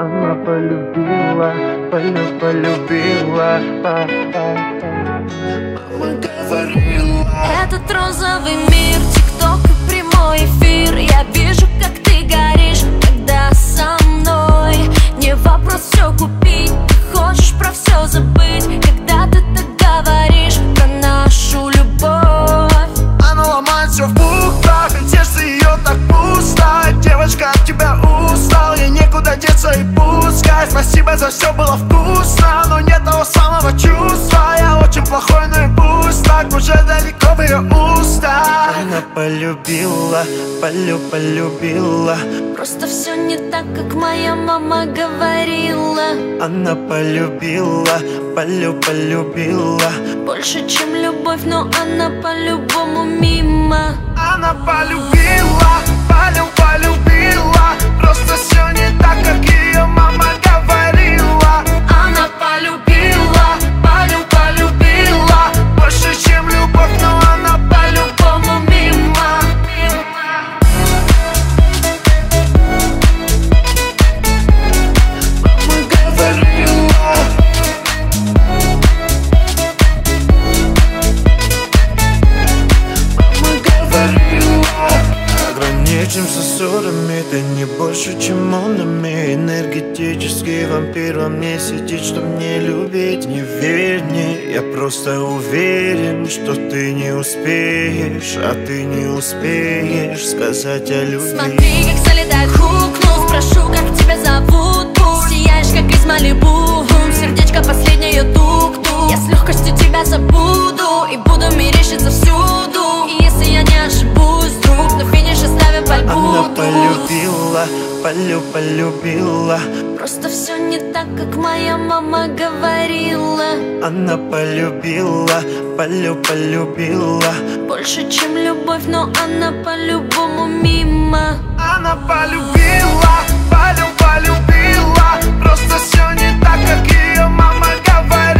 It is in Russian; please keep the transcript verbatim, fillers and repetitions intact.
она полюбила, полю, полюбила. Мама говорила. Этот розовый мир, тикток и прямой эфир. Я вижу, как ты горишь, когда со мной. Не вопрос все купить, ты хочешь про все забыть, когда ты так говоришь про нашу любовь. Она ломает все в бухтах, и сердце ее так пусто. Девочка, от тебя устал, ей некуда деться и пускай. Спасибо за все, было вкусно, но нет того самого чувства. Я очень плохой, ну и пусть так, уже далеко в ее устах. Она полюбила, полю, полюбила. Просто все не так, как моя мама говорила. Она полюбила, полю, полюбила. Больше, чем любовь, но она по-любому мимо. Она полюбила, полю, полюбила. Просто все не так, как ее мама говорила. Она полюбила, полю, полюбила. Больше, чем любовь, но она по-любому мимо. Мама говорила. Мама говорила. Ограничимся ссорами, ты не больше, чем он нами. Энергетический вампир во мне сидит, чтоб не любить. Не верь мне, я просто уверен, что ты не успеешь, а ты не успеешь сказать о любви. смотри, как залетает хук, ну спрошу, как тебя зовут. Пусть сияешь, как из Малибу. Сердечко последнее тук-тук. Я с легкостью тебя забуду и буду мерещиться всюду. И если я не ошибусь, вдруг на финише ставим пальбу. Она полюбила, полю, полюбила. Просто все не так, как моя мама говорила. Она полюбила, полю, полюбила. Больше, чем любовь, но она по-любому мимо. Она полюбила, полю, полюбила. Просто все не так, как ее мама говорила.